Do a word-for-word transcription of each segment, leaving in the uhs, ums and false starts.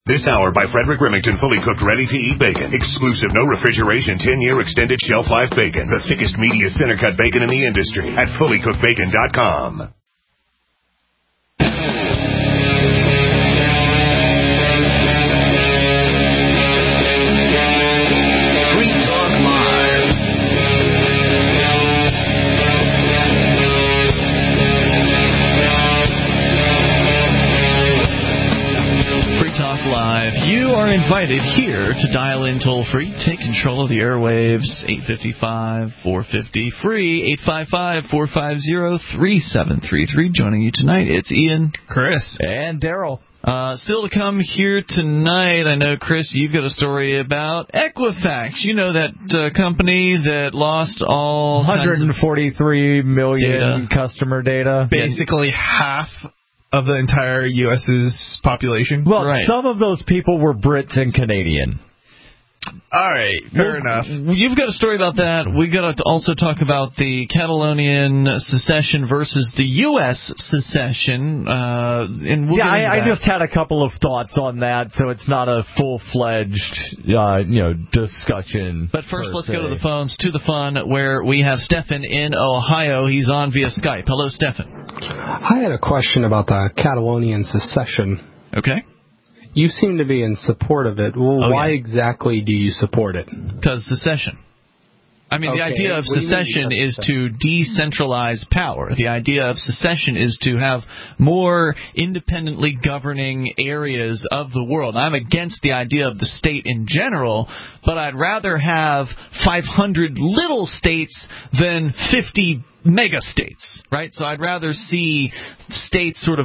This hour by Frederick Remington, fully cooked, ready-to-eat bacon. Exclusive, no refrigeration, ten-year extended shelf life bacon. The thickest, meatiest center-cut bacon in the industry at fully cooked bacon dot com. Live. You are invited here to dial in toll-free. Take control of the airwaves. eight five five, four five zero, free. eight five five, four five zero, three seven three three. Joining you tonight, it's Ian, Chris, and Daryl. Uh, still to come here tonight, I know, Chris, you've got a story about Equifax. You know that uh, company that lost all one hundred forty-three million data. customer data. Basically half of the entire U S's population. Well, right. Some of those people were Brits and Canadian. All right, fair well, enough. You've got a story about that. We've got to also talk about the Catalonian secession versus the U S secession. Uh, and we'll yeah, I, I that. just had a couple of thoughts on that, so it's not a full-fledged, uh, you know, discussion. But first, let's se. go to the phones, to the fun, where we have Stefan in Ohio. He's on via Skype. Hello, Stefan. I had a question about the Catalonian secession. Okay. You seem to be in support of it. Well, oh, why yeah. exactly do you support it? Because secession. I mean, okay. the idea of secession is to decentralize power. The idea of secession is to have more independently governing areas of the world. I'm against the idea of the state in general, but I'd rather have five hundred little states than fifty mega states, right? So I'd rather see states sort of,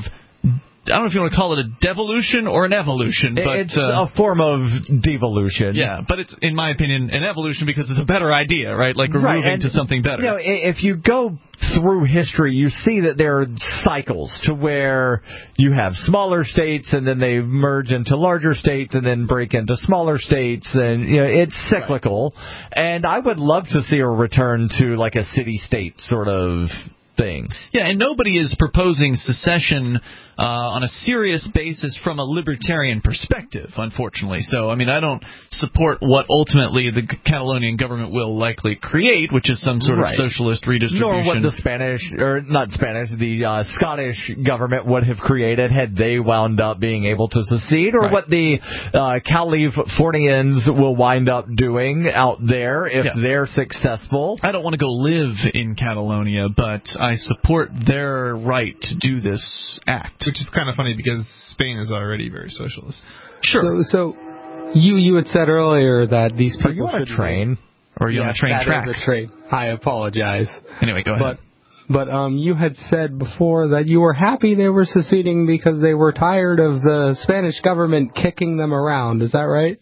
I don't know if you want to call it a devolution or an evolution. But, it's uh, a form of devolution. Yeah, but it's, in my opinion, an evolution because it's a better idea, right? Like we're right, moving and, to something better. You know, if you go through history, you see that there are cycles to where you have smaller states and then they merge into larger states and then break into smaller states, and you know it's cyclical. Right. And I would love to see a return to like a city-state sort of thing. Yeah, and nobody is proposing secession uh, on a serious basis from a libertarian perspective, unfortunately. So, I mean, I don't support what ultimately the Catalonian government will likely create, which is some sort right. of socialist redistribution. Nor what the Spanish, or not Spanish, the uh, Scottish government would have created had they wound up being able to secede, or right. what the uh, Californians will wind up doing out there if yeah. they're successful. I don't want to go live in Catalonia, but I support their right to do this act. Which is kind of funny because Spain is already very socialist. Sure. So, so you you had said earlier that these people are you on should a train, or are you yes, on a train that track? Is a train. I apologize. Anyway, go ahead. But but um, you had said before that you were happy they were seceding because they were tired of the Spanish government kicking them around. Is that right?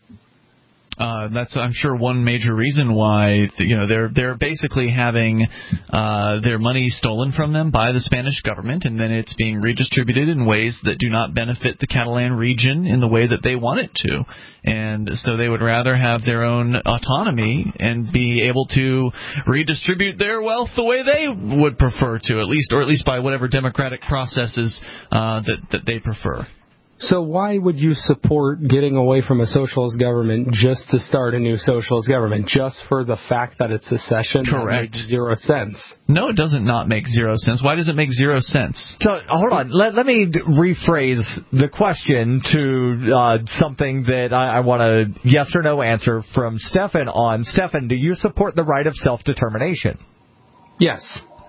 Uh, that's, I'm sure, one major reason why, you know, they're they're basically having uh, their money stolen from them by the Spanish government, and then it's being redistributed in ways that do not benefit the Catalan region in the way that they want it to. And so they would rather have their own autonomy and be able to redistribute their wealth the way they would prefer to, at least, or at least by whatever democratic processes uh, that that they prefer. So why would you support getting away from a socialist government just to start a new socialist government? Just for the fact that it's secession? Correct. That makes zero sense. No, it doesn't not make zero sense. Why does it make zero sense? So, hold on. Let, let me rephrase the question to uh, something that I, I want a yes or no answer from Stefan on. Stefan, do you support the right of self-determination? Yes.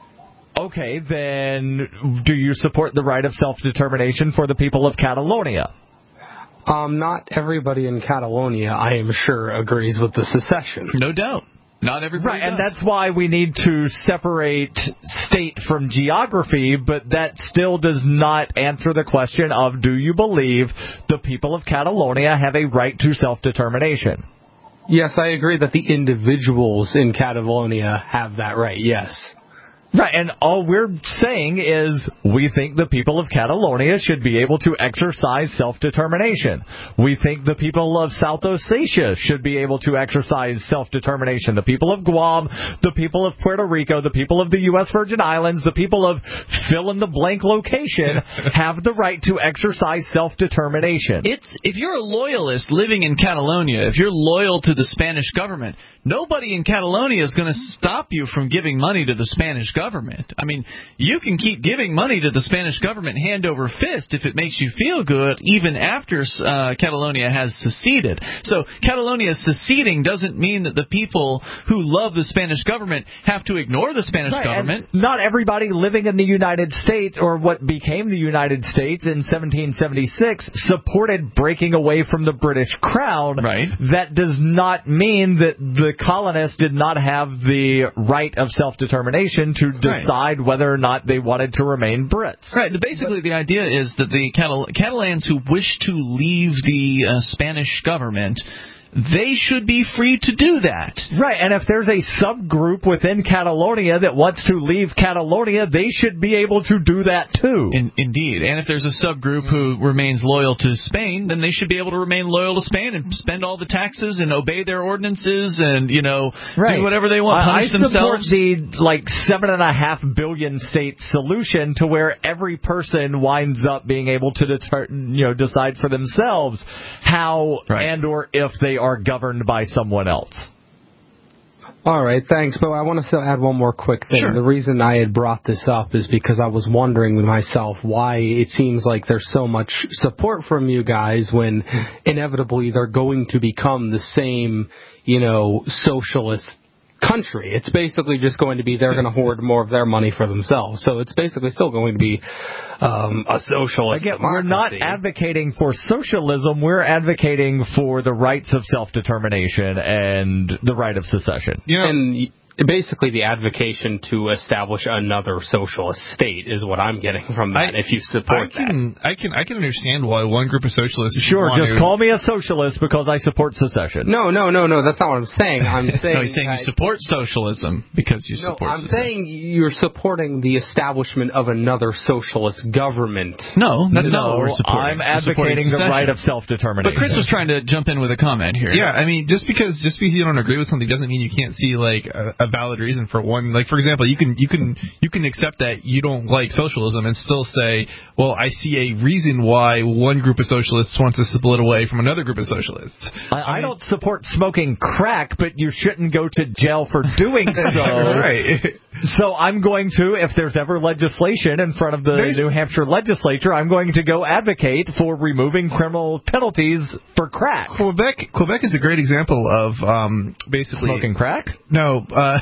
Okay, then do you support the right of self-determination for the people of Catalonia? Um, not everybody in Catalonia, I am sure, agrees with the secession. No doubt. Not everybody Right, does. and that's why we need to separate state from geography, but that still does not answer the question of, do you believe the people of Catalonia have a right to self-determination? Yes, I agree that the individuals in Catalonia have that right, yes. Right, and all we're saying is we think the people of Catalonia should be able to exercise self-determination. We think the people of South Ossetia should be able to exercise self-determination. The people of Guam, the people of Puerto Rico, the people of the U S Virgin Islands, the people of fill-in-the-blank location have the right to exercise self-determination. It's if you're a loyalist living in Catalonia, if you're loyal to the Spanish government, nobody in Catalonia is going to stop you from giving money to the Spanish government. Government. I mean, you can keep giving money to the Spanish government hand over fist if it makes you feel good, even after uh, Catalonia has seceded. So Catalonia seceding doesn't mean that the people who love the Spanish government have to ignore the Spanish right, government. And not everybody living in the United States, or what became the United States in seventeen seventy-six, supported breaking away from the British Crown. Right. That does not mean that the colonists did not have the right of self-determination to decide right. whether or not they wanted to remain Brits. Right. Basically, the idea is that the Catal- Catalans who wish to leave the uh, Spanish government, they should be free to do that. Right, and if there's a subgroup within Catalonia that wants to leave Catalonia, they should be able to do that too. In, indeed. And if there's a subgroup who remains loyal to Spain, then they should be able to remain loyal to Spain and spend all the taxes and obey their ordinances and, you know, right. do whatever they want, punish I, I themselves. I support the, like, seven and a half billion state solution to where every person winds up being able to deter, you know, decide for themselves how right. and or if they are are governed by someone else. All right, thanks. But I want to still add one more quick thing. Sure. The reason I had brought this up is because I was wondering with myself why it seems like there's so much support from you guys when inevitably they're going to become the same, you know, socialist country. It's basically just going to be they're going to hoard more of their money for themselves. So it's basically still going to be um, a socialist Again, democracy. we're not advocating for socialism. We're advocating for the rights of self-determination and the right of secession. You know, and basically the advocation to establish another socialist state is what I'm getting from that. I, if you support I can, that, I can I can understand why one group of socialists. Sure, just to, call me a socialist because I support secession. No, no, no, no. That's not what I'm saying. I'm saying no, he's saying that, you support socialism because you no, support. I'm secession. saying you're supporting the establishment of another socialist government. No, that's no, not what we're supporting. I'm advocating the right of self-determination. But Chris was trying to jump in with a comment here. Yeah, I mean, just because just because you don't agree with something doesn't mean you can't see like a, a valid reason for one. Like, for example, you can you can you can accept that you don't like socialism and still say, well, I see a reason why one group of socialists wants to split away from another group of socialists. I, I, I mean, don't support smoking crack, but you shouldn't go to jail for doing so. Right. So I'm going to, if there's ever legislation in front of the there's, New Hampshire legislature, I'm going to go advocate for removing criminal penalties for crack. Quebec Quebec is a great example of um, basically smoking crack. No, uh,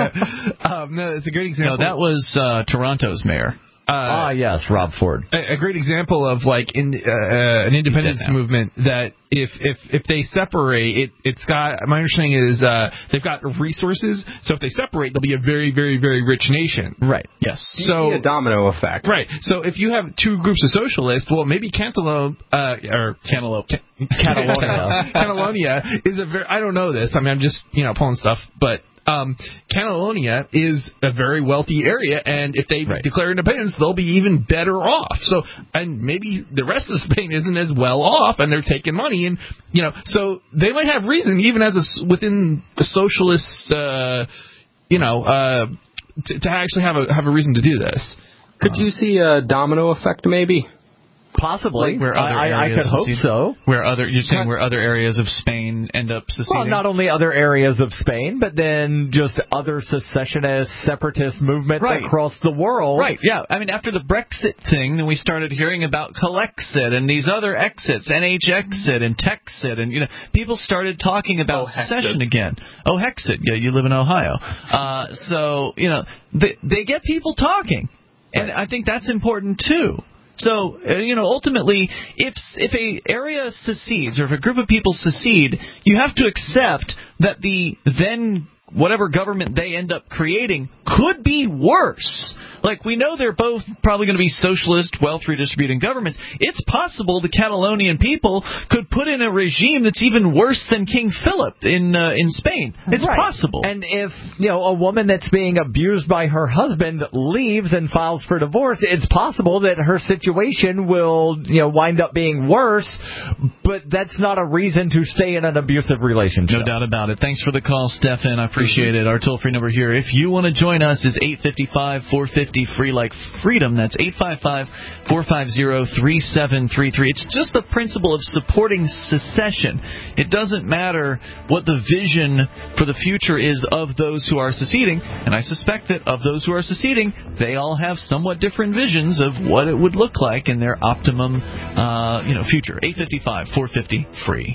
um, no, it's a great example. No, that was uh, Toronto's mayor. Uh, ah, yes, Rob Ford. A, a great example of like in, uh, an independence movement that if if if they separate, it it's got. My understanding is uh, they've got resources. So if they separate, they'll be a very very very rich nation. Right. Yes. So a domino effect. Right. So if you have two groups of socialists, well, maybe Cantaloupe uh, or Cantaloupe. Catalonia. Catalonia is a very. I don't know this. I mean, I'm just you know pulling stuff, but. Um, Catalonia is a very wealthy area, and if they right. declare independence, they'll be even better off. So, and maybe the rest of Spain isn't as well off, and they're taking money, and you know, so they might have reason, even as a, within the socialists, uh, you know, uh, to, to actually have a have a reason to do this. Could uh, you see a domino effect, maybe? Possibly. Like where other I, I could hope secede, so. Where other you're saying where other areas of Spain end up seceding? Well, not only other areas of Spain, but then just other secessionist, separatist movements right. across the world. Right, yeah. I mean, after the Brexit thing, then we started hearing about Calexit and these other exits, N H Exit and Texit, and, you know, people started talking about oh, secession again. Oh, Hexit. Yeah, you live in Ohio. Uh, so, you know, they, they get people talking. And right. I think that's important, too. So, uh, you know, ultimately, if if a area secedes or if a group of people secede, you have to accept that the then whatever government they end up creating could be worse. Like, we know they're both probably going to be socialist, wealth redistributing governments. It's possible the Catalonian people could put in a regime that's even worse than King Philip in uh, in Spain. It's right. possible. And if, you know, a woman that's being abused by her husband leaves and files for divorce, it's possible that her situation will, you know, wind up being worse, but that's not a reason to stay in an abusive relationship. No doubt about it. Thanks for the call, Stefan. I appreciate it. Our toll-free number here, if you want to join us, is eight five five, four five zero, free like freedom. That's eight five five, four five zero, three seven three three. It's just the principle of supporting secession. It doesn't matter what the vision for the future is of those who are seceding, and I suspect that of those who are seceding, they all have somewhat different visions of what it would look like in their optimum uh, you know, future. eight five five, four five zero, free.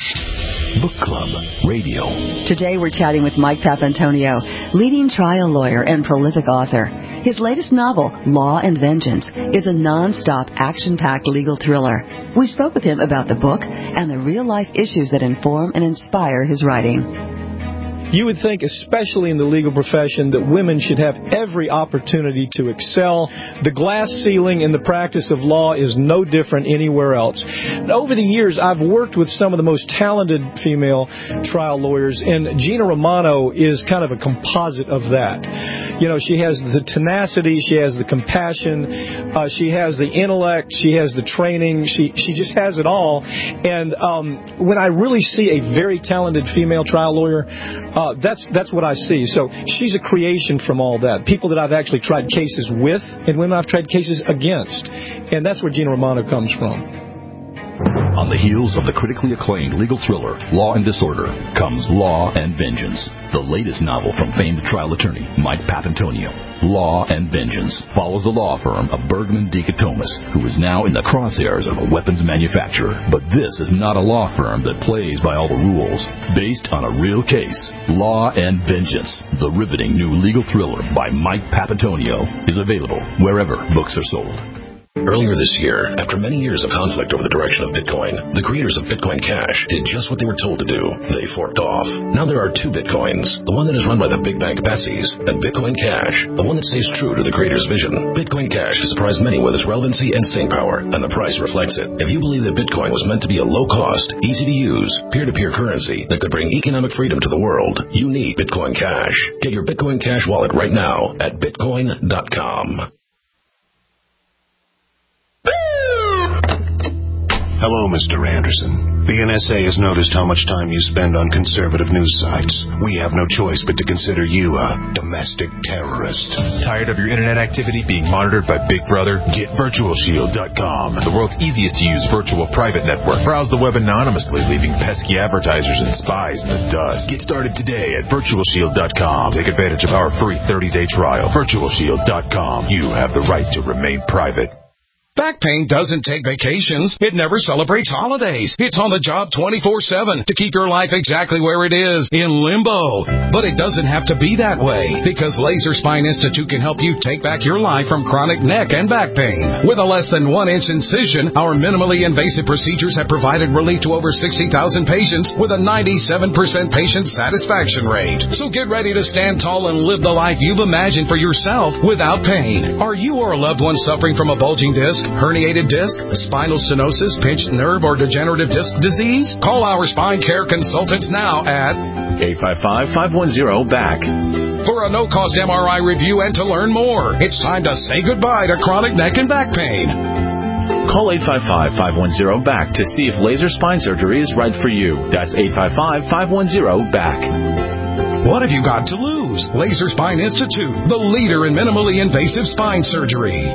Book Club Radio. Today we're chatting with Mike Papantonio, leading trial lawyer and prolific author. His latest novel, Law and Vengeance, is a non-stop, action-packed legal thriller. We spoke with him about the book and the real-life issues that inform and inspire his writing. You would think, especially in the legal profession, that women should have every opportunity to excel. The glass ceiling in the practice of law is no different anywhere else. Over the years, I've worked with some of the most talented female trial lawyers, and Gina Romano is kind of a composite of that. You know, she has the tenacity, she has the compassion, uh, she has the intellect, she has the training, she she just has it all. And um, when I really see a very talented female trial lawyer, uh, that's that's what I see. So she's a creation from all that. People that I've actually tried cases with and women I've tried cases against. And that's where Gina Romano comes from. On the heels of the critically acclaimed legal thriller, Law and Disorder, comes Law and Vengeance, the latest novel from famed trial attorney Mike Papantonio. Law and Vengeance follows the law firm of Bergman Dichotomus, who is now in the crosshairs of a weapons manufacturer. But this is not a law firm that plays by all the rules. Based on a real case, Law and Vengeance, the riveting new legal thriller by Mike Papantonio, is available wherever books are sold. Earlier this year, after many years of conflict over the direction of Bitcoin, the creators of Bitcoin Cash did just what they were told to do. They forked off. Now there are two Bitcoins, the one that is run by the big bank Betsy's, and Bitcoin Cash, the one that stays true to the creator's vision. Bitcoin Cash has surprised many with its relevancy and staying power, and the price reflects it. If you believe that Bitcoin was meant to be a low-cost, easy-to-use, peer-to-peer currency that could bring economic freedom to the world, you need Bitcoin Cash. Get your Bitcoin Cash wallet right now at bitcoin dot com. Hello, Mister Anderson. The N S A has noticed how much time you spend on conservative news sites. We have no choice but to consider you a domestic terrorist. Tired of your internet activity being monitored by Big Brother? Get Virtual Shield dot com, the world's easiest to use virtual private network. Browse the web anonymously, leaving pesky advertisers and spies in the dust. Get started today at Virtual Shield dot com. Take advantage of our free thirty-day trial. Virtual Shield dot com. You have the right to remain private. Back pain doesn't take vacations. It never celebrates holidays. It's on the job twenty-four seven to keep your life exactly where it is, in limbo. But it doesn't have to be that way, because Laser Spine Institute can help you take back your life from chronic neck and back pain. With a less than one inch incision, our minimally invasive procedures have provided relief to over sixty thousand patients with a ninety-seven percent patient satisfaction rate. So get ready to stand tall and live the life you've imagined for yourself without pain. Are you or a loved one suffering from a bulging disc, herniated disc, spinal stenosis, pinched nerve, or degenerative disc disease? Call our spine care consultants now at eight five five, five one zero, B A C for a no-cost M R I review and to learn more. It's time to say goodbye to chronic neck and back pain. Call eight five five, five one zero, B A C to see if laser spine surgery is right for you. That's eight five five, five one zero, B A C. What have you got to lose? Laser Spine Institute, the leader in minimally invasive spine surgery.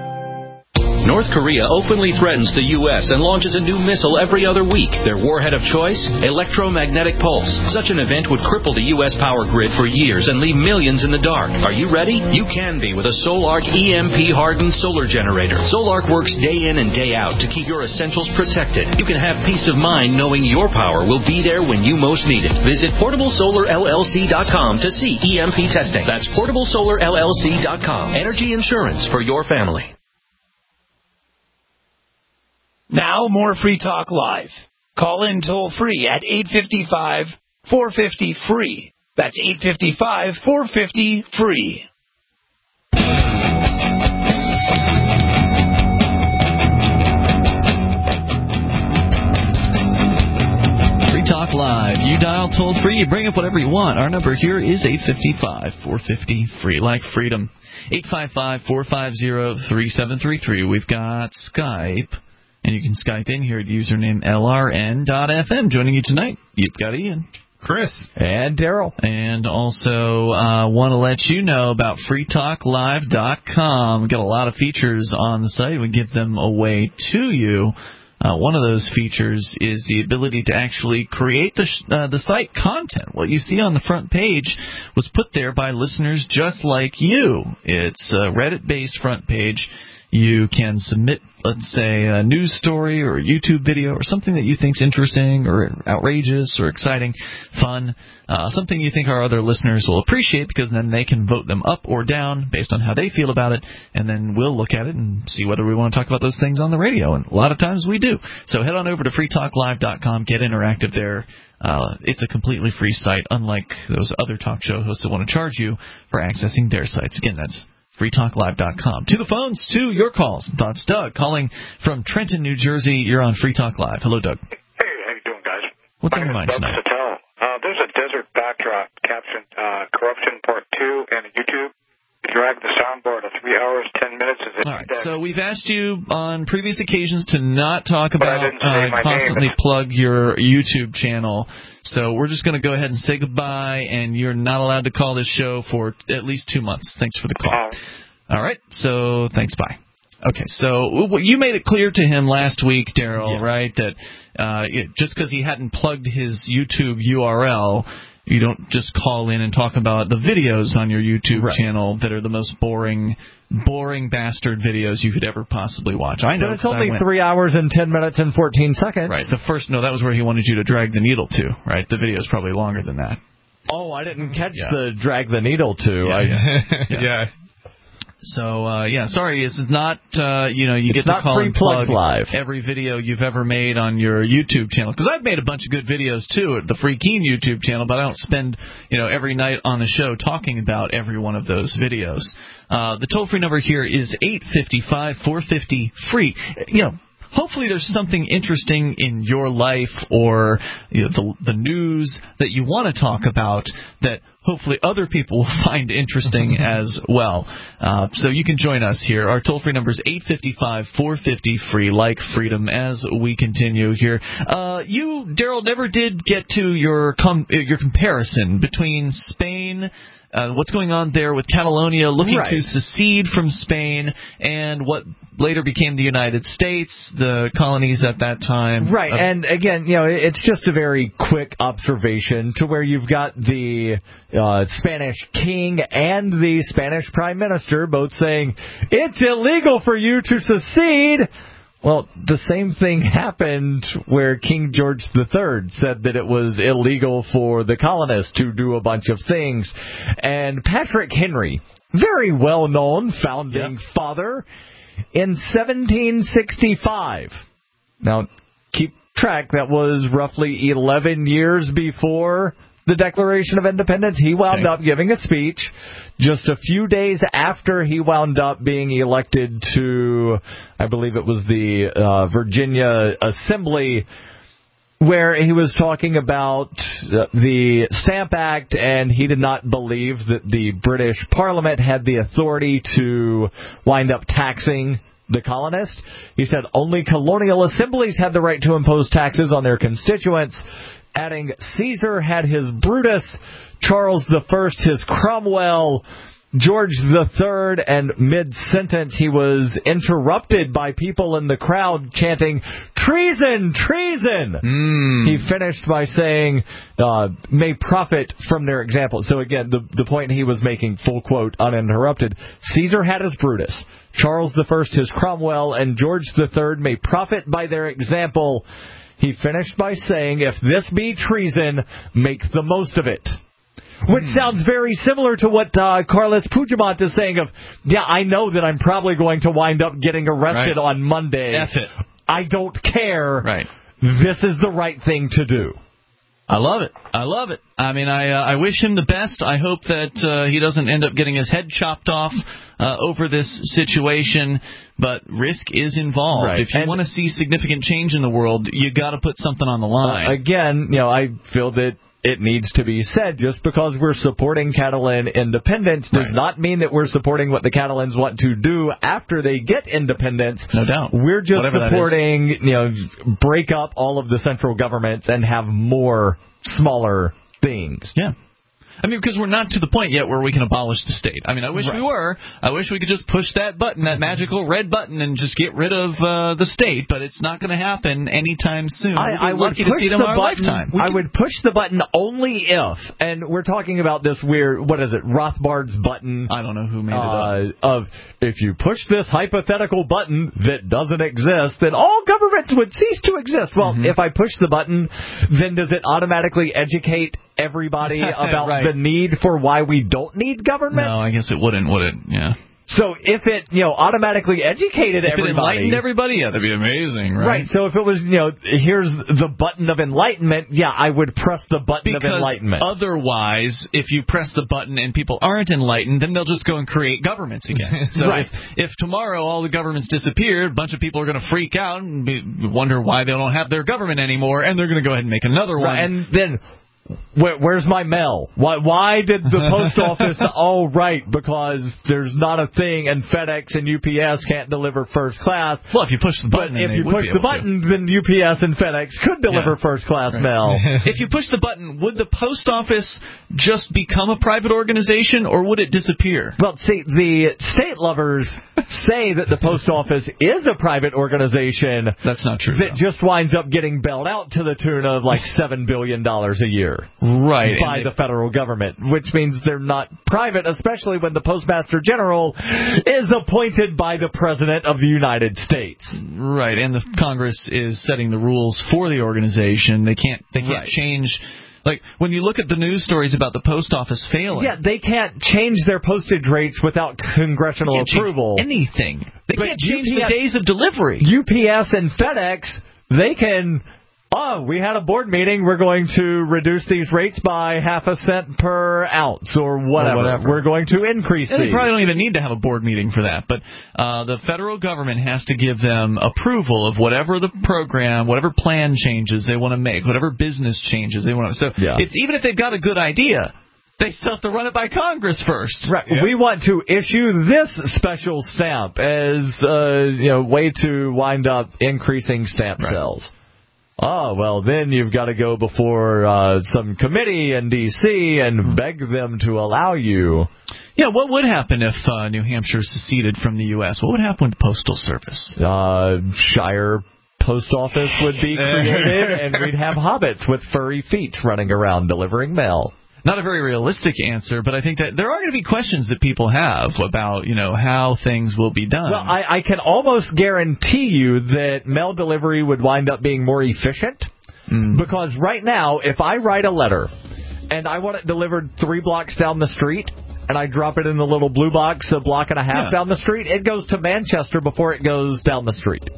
North Korea openly threatens the U S and launches a new missile every other week. Their warhead of choice? Electromagnetic pulse. Such an event would cripple the U S power grid for years and leave millions in the dark. Are you ready? You can be with a Solarc E M P-hardened solar generator. Solarc works day in and day out to keep your essentials protected. You can have peace of mind knowing your power will be there when you most need it. Visit portable solar L L C dot com to see E M P testing. That's portable solar L L C dot com. Energy insurance for your family. Now, more Free Talk Live. Call in toll free at eight five five, four five zero, free. That's eight five five, four five zero, free. Talk Live. You dial toll-free, you bring up whatever you want. Our number here is eight five five, four five zero, free like freedom. eight five five, four five zero, three seven three three. We've got Skype, and you can Skype in here at username L R N dot F M. Joining you tonight, you've got Ian, Chris, and Daryl. And also uh, want to let you know about free talk live dot com. We've got a lot of features on the site. We give them away to you. Uh, one of those features is the ability to actually create the sh- uh, the site content. What you see on the front page was put there by listeners just like you. It's a Reddit-based front page. You can submit, let's say, a news story or a YouTube video or something that you think's interesting or outrageous or exciting, fun, uh, something you think our other listeners will appreciate, because then they can vote them up or down based on how they feel about it, and then we'll look at it and see whether we want to talk about those things on the radio, and a lot of times we do. So head on over to free talk live dot com, get interactive there. Uh, it's a completely free site, unlike those other talk show hosts that want to charge you for accessing their sites. Again, that's free talk live dot com. To the phones, to your calls. That's Doug calling from Trenton, New Jersey. You're on Free Talk Live. Hello, Doug. Hey, how you doing, guys? What's on your mind tonight? Uh, there's a desert backdrop captioned uh, Corruption Part two and YouTube. You drag the soundboard of three hours, ten minutes. Is it All right, so we've asked you on previous occasions to not talk about, uh, constantly plug your YouTube channel. So we're just going to go ahead and say goodbye, and you're not allowed to call this show for at least two months. Thanks for the call. All right, so thanks, bye. Okay, so you made it clear to him last week, Daryl, yes. right, that uh, it, just because he hadn't plugged his YouTube U R L, you don't just call in and talk about the videos on your YouTube right. channel that are the most boring, boring bastard videos you could ever possibly watch. I know. But it's only three hours and ten minutes and fourteen seconds. Right. The first, no, that was where he wanted you to drag the needle to. Right. The video is probably longer than that. Oh, I didn't catch yeah. the drag the needle to. Yeah. I, yeah. yeah. yeah. So, uh, yeah, sorry, this is not, uh, you know, you it's get to call and plug live. every video you've ever made on your YouTube channel. Because I've made a bunch of good videos, too, at the Free Keen YouTube channel, but I don't spend, you know, every night on the show talking about every one of those videos. Uh, the toll-free number here is eight five five, four five zero, free. You know, hopefully there's something interesting in your life or you know, the, the news that you want to talk about that hopefully other people will find interesting as well. Uh, so you can join us here. Our toll-free number is eight five five, four five zero, free, like freedom, as we continue here. Uh, you, Daryl, never did get to your com- your comparison between Spain, uh, what's going on there with Catalonia looking right. to secede from Spain, and what later became the United States, the colonies at that time. Right, uh, and again, you know, it's just a very quick observation to where you've got the uh, Spanish king and the Spanish prime minister both saying, it's illegal for you to secede. Well, the same thing happened where King George the Third said that it was illegal for the colonists to do a bunch of things. And Patrick Henry, very well-known founding yep. father, in seventeen sixty-five. Now, keep track, that was roughly eleven years before the Declaration of Independence. He wound okay. up giving a speech just a few days after he wound up being elected to, I believe it was the uh, Virginia Assembly, where he was talking about the Stamp Act, and he did not believe that the British Parliament had the authority to wind up taxing the colonists. He said only colonial assemblies had the right to impose taxes on their constituents, adding Caesar had his Brutus, Charles the First his Cromwell, George the Third, and mid-sentence he was interrupted by people in the crowd chanting, treason, treason! Mm. He finished by saying, uh, may profit from their example. So again, the, the point he was making, full quote, uninterrupted, Caesar had his Brutus, Charles the First his Cromwell, and George the Third may profit by their example. He finished by saying, if this be treason, make the most of it. Which sounds very similar to what uh, Carlos Puigdemont is saying of, yeah, I know that I'm probably going to wind up getting arrested right. on Monday. F it. I don't care. Right. This is the right thing to do. I love it. I love it. I mean, I uh, I wish him the best. I hope that uh, he doesn't end up getting his head chopped off uh, over this situation. But risk is involved. Right. If you want to see significant change in the world, you got to put something on the line. Uh, again, you know, I feel that it needs to be said, just because we're supporting Catalan independence does right. not mean that we're supporting what the Catalans want to do after they get independence. No doubt. We're just Whatever supporting, you know, break up all of the central governments and have more smaller things. Yeah. I mean, because we're not to the point yet where we can abolish the state. I mean, I wish right. we were. I wish we could just push that button, that magical red button, and just get rid of uh, the state. But it's not going to happen anytime soon. I, I would lucky push to see it in the our button. lifetime. I would push the button only if, and we're talking about this weird, what is it, Rothbard's button? I don't know who made uh, it up. Of, if you push this hypothetical button that doesn't exist, then all governments would cease to exist. Well, mm-hmm. if I push the button, then does it automatically educate everybody about right. the need for why we don't need government? No, I guess it wouldn't, would it? Yeah. So if it, you know, automatically educated if everybody... If it enlightened everybody, yeah, that'd be amazing, right? Right, so if it was, you know, here's the button of enlightenment, yeah, I would press the button because of enlightenment. Otherwise, if you press the button and people aren't enlightened, then they'll just go and create governments again. So right. if, if tomorrow all the governments disappeared, a bunch of people are going to freak out and be, wonder why they don't have their government anymore, and they're going to go ahead and make another one. Right, and then... Where, where's my mail? Why, why did the post office... Oh, right, because there's not a thing, and FedEx and U P S can't deliver first class. Well, if you push the button... But if you push the button, to. then U P S and FedEx could deliver yeah. first class right. mail. If you push the button, would the post office just become a private organization, or would it disappear? Well, see, the state lovers say that the post office is a private organization. That's not true. That though. just winds up getting bailed out to the tune of like seven billion dollars a year. Right. By the federal government, which means they're not private, especially when the Postmaster General is appointed by the President of the United States. Right, and the Congress is setting the rules for the organization. They can't they can't right. change... Like, when you look at the news stories about the post office failing... Yeah, they can't change their postage rates without congressional approval. Anything. They but can't change U P S, the days of delivery. U P S and FedEx, they can... Oh, we had a board meeting. We're going to reduce these rates by half a cent per ounce or whatever. Or whatever. We're going to increase and these. They probably don't even need to have a board meeting for that. But uh, the federal government has to give them approval of whatever the program, whatever plan changes they want to make, whatever business changes they want to. So yeah. if, even if they've got a good idea, they still have to run it by Congress first. Right. Yeah. We want to issue this special stamp as a you know, way to wind up increasing stamp right. sales. Oh, well, then you've got to go before uh, some committee in D C and mm-hmm. beg them to allow you. Yeah, what would happen if uh, New Hampshire seceded from the U S? What would happen with the Postal Service? Uh, Shire Post Office would be created, and we'd have hobbits with furry feet running around delivering mail. Not a very realistic answer, but I think that there are going to be questions that people have about, you know, how things will be done. Well, I, I can almost guarantee you that mail delivery would wind up being more efficient. Mm. Because right now, if I write a letter and I want it delivered three blocks down the street, and I drop it in the little blue box a block and a half yeah. down the street, it goes to Manchester before it goes down the street.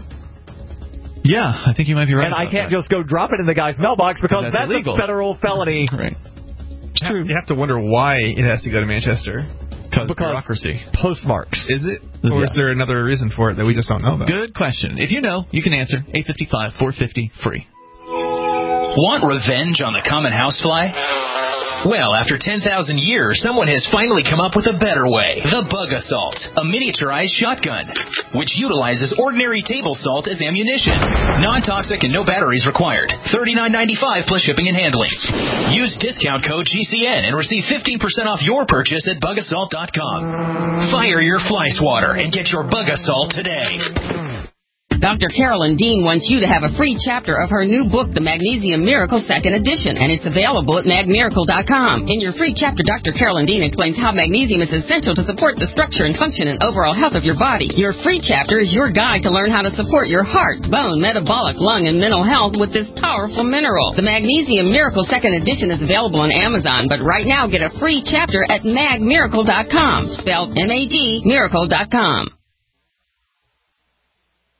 Yeah, I think you might be right. And I can't that. just go drop it in the guy's mailbox because that's, that's a federal felony. Right. It's true. You have to wonder why it has to go to Manchester. Because bureaucracy. Postmarks. Is it? Or yes. is there another reason for it that we just don't know about? Good question. If you know, you can answer. eight five five, four five zero, free. Want revenge on the common housefly? Well, after ten thousand years, someone has finally come up with a better way. The Bug Assault, a miniaturized shotgun, which utilizes ordinary table salt as ammunition. Non-toxic and no batteries required. thirty-nine ninety-five plus shipping and handling. Use discount code G C N and receive fifteen percent off your purchase at bug assault dot com. Fire your fly swatter and get your Bug Assault today. Doctor Carolyn Dean wants you to have a free chapter of her new book, The Magnesium Miracle Second Edition, and it's available at mag miracle dot com. In your free chapter, Doctor Carolyn Dean explains how magnesium is essential to support the structure and function and overall health of your body. Your free chapter is your guide to learn how to support your heart, bone, metabolic, lung, and mental health with this powerful mineral. The Magnesium Miracle Second Edition is available on Amazon, but right now get a free chapter at mag miracle dot com, spelled M A G, miracle dot com.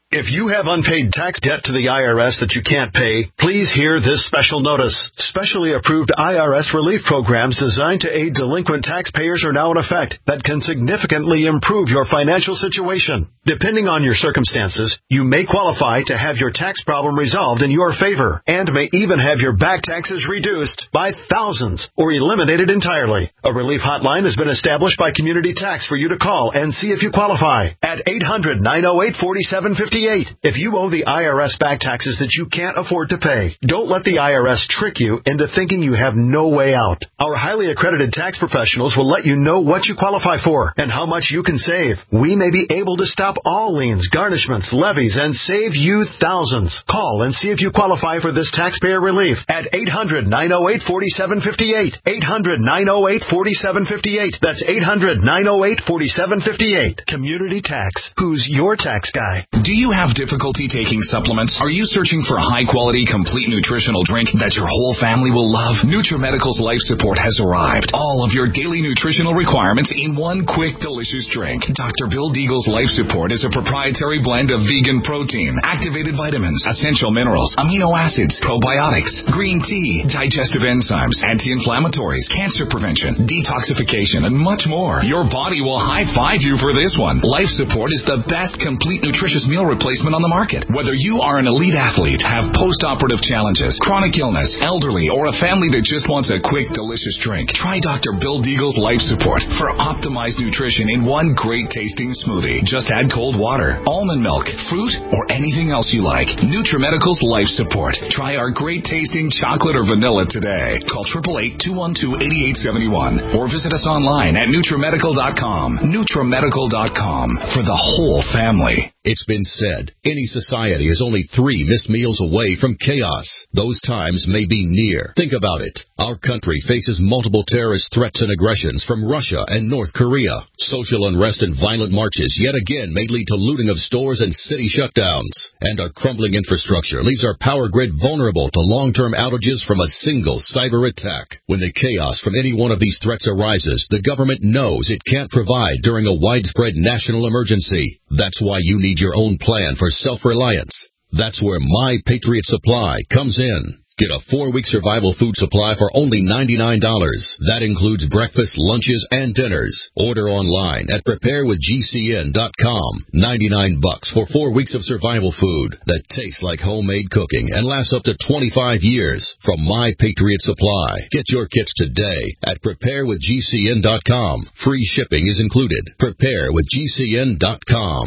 If you have unpaid tax debt to the I R S that you can't pay, please hear this special notice. Specially approved I R S relief programs designed to aid delinquent taxpayers are now in effect that can significantly improve your financial situation. Depending on your circumstances, you may qualify to have your tax problem resolved in your favor and may even have your back taxes reduced by thousands or eliminated entirely. A relief hotline has been established by Community Tax for you to call and see if you qualify at eight hundred, nine oh eight, four seven five eight. If you owe the I R S back taxes that you can't afford to pay, don't let the I R S trick you into thinking you have no way out. Our highly accredited tax professionals will let you know what you qualify for and how much you can save. We may be able to stop all liens, garnishments, levies, and save you thousands. Call and see if you qualify for this taxpayer relief at eight hundred, nine oh eight, four seven five eight. eight hundred, nine oh eight, four seven five eight. That's eight hundred, nine oh eight, four seven five eight. Community Tax. Who's your tax guy? Do you have difficulty taking supplements? Are you searching for a high-quality, complete nutritional drink that your whole family will love? NutriMedical's Life Support has arrived. All of your daily nutritional requirements in one quick, delicious drink. Doctor Bill Deagle's Life Support is a proprietary blend of vegan protein, activated vitamins, essential minerals, amino acids, probiotics, green tea, digestive enzymes, anti-inflammatories, cancer prevention, detoxification, and much more. Your body will high-five you for this one. Life Support is the best complete nutritious meal replacement on the market. Whether you are an elite athlete, have post-operative challenges, chronic illness, elderly, or a family that just wants a quick, delicious drink, try Doctor Bill Deagle's Life Support for optimized nutrition in one great-tasting smoothie. Just add cold water, almond milk, fruit, or anything else you like. NutriMedical's Life Support. Try our great-tasting chocolate or vanilla today. Call eight eight eight, two one two, eight eight seven one or visit us online at NutriMedical dot com. NutriMedical dot com for the whole family. It's been said, any society is only three missed meals away from chaos. Those times may be near. Think about it. Our country faces multiple terrorist threats and aggressions from Russia and North Korea. Social unrest and violent marches yet again may lead to looting of stores and city shutdowns. And our crumbling infrastructure leaves our power grid vulnerable to long-term outages from a single cyber attack. When the chaos from any one of these threats arises, the government knows it can't provide during a widespread national emergency. That's why you need your own plan for self-reliance. That's where My Patriot Supply comes in. Get a four-week survival food supply for only ninety-nine dollars. That includes breakfast, lunches, and dinners. Order online at prepare with G C N dot com. ninety-nine bucks for four weeks of survival food that tastes like homemade cooking and lasts up to twenty-five years from My Patriot Supply. Get your kits today at prepare with G C N dot com. Free shipping is included. prepare with G C N dot com.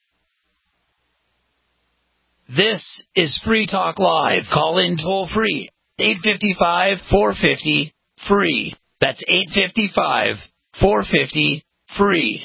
This is Free Talk Live. Call in toll free. eight five five, four five zero, free. That's eight five five, four five zero, free.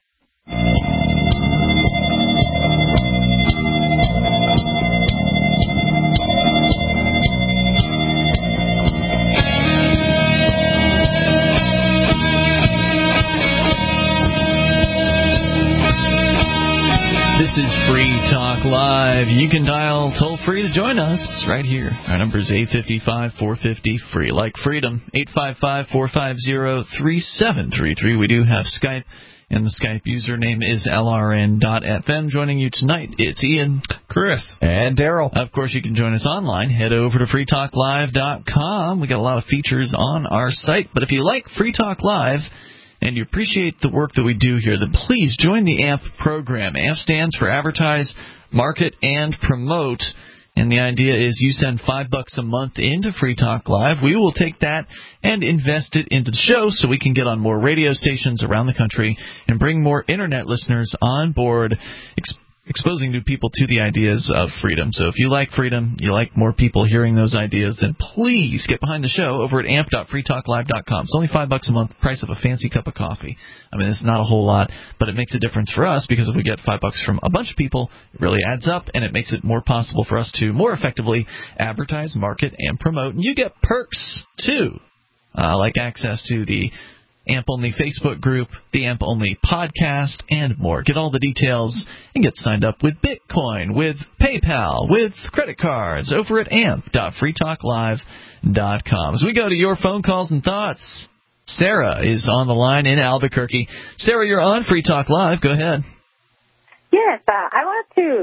This is Free Talk Live. You can dial toll-free to join us right here. Our number is eight five five, four five zero, free. Like freedom, eight five five, four five zero, three seven three three. We do have Skype, and the Skype username is L R N dot F M. Joining you tonight, it's Ian, Chris, and Daryl. Of course, you can join us online. Head over to free talk live dot com. We got a lot of features on our site. But if you like Free Talk Live and you appreciate the work that we do here, then please join the A M P program. A M P stands for Advertise, Market, and Promote. And the idea is you send five bucks a month into Free Talk Live. We will take that and invest it into the show so we can get on more radio stations around the country and bring more Internet listeners on board, ex- exposing new people to the ideas of freedom. So if you like freedom, you like more people hearing those ideas, then please get behind the show over at amp dot free talk live dot com. It's only five bucks a month, the price of a fancy cup of coffee. I mean, it's not a whole lot, but it makes a difference for us because if we get five bucks from a bunch of people, it really adds up, and it makes it more possible for us to more effectively advertise, market, and promote. And you get perks, too, uh, like access to the A M P-only Facebook group, the A M P-only podcast, and more. Get all the details and get signed up with Bitcoin, with PayPal, with credit cards over at amp dot free talk live dot com. As we go to your phone calls and thoughts, Sarah is on the line in Albuquerque. Sarah, you're on Free Talk Live. Go ahead. Yes, uh, I want to talk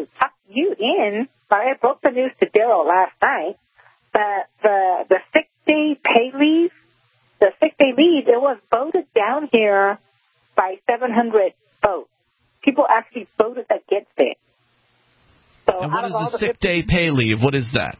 you in. I broke the news to Daryl last night that the the sick day pay leave, the sick day leave, it was voted down here by seven hundred votes. People actually voted against it. So and what is the the sick day pay leave? What is that?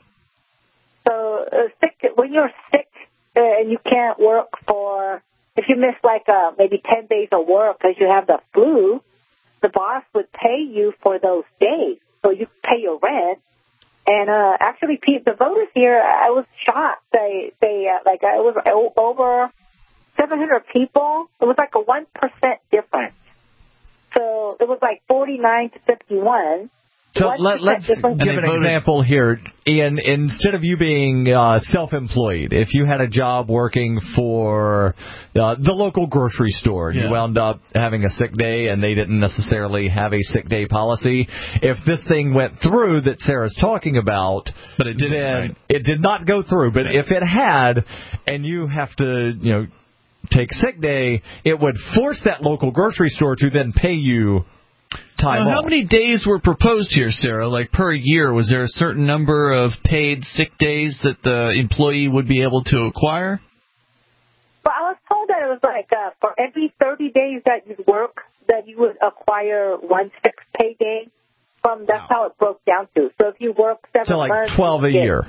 So uh, sick when you're sick uh, and you can't work for, if you miss like uh, maybe ten days of work because you have the flu, the boss would pay you for those days. So you pay your rent. And uh, actually, the voters here, I was shocked. They, they uh, like, it was over seven hundred people. It was like a one percent difference. So it was like forty-nine to fifty-one. So let, let's give an example here. Ian, instead of you being uh, self-employed, if you had a job working for uh, the local grocery store, yeah. you wound up having a sick day and they didn't necessarily have a sick day policy, if this thing went through that Sarah's talking about, but it didn't, then right? it did not go through. But yeah. if it had, and you have to, you know, take sick day, it would force that local grocery store to then pay you time now, off. How many days were proposed here, Sarah? Like per year, was there a certain number of paid sick days that the employee would be able to acquire? Well, I was told that it was like uh, for every thirty days that you work, that you would acquire one sick pay day. From that's wow. how it broke down to. So if you work seven so like months, twelve a year.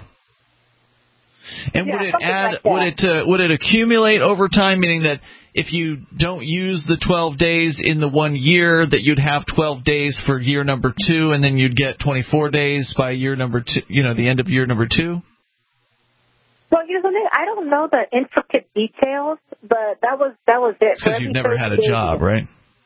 And yeah, would it add? Like would it uh, would it accumulate over time? Meaning that if you don't use the twelve days in the one year, that you'd have twelve days for year number two, and then you'd get twenty-four days by year number two. You know, the end of year number two. Well, you know, I don't know the intricate details, but that was that was it. Because you've never had a job, right?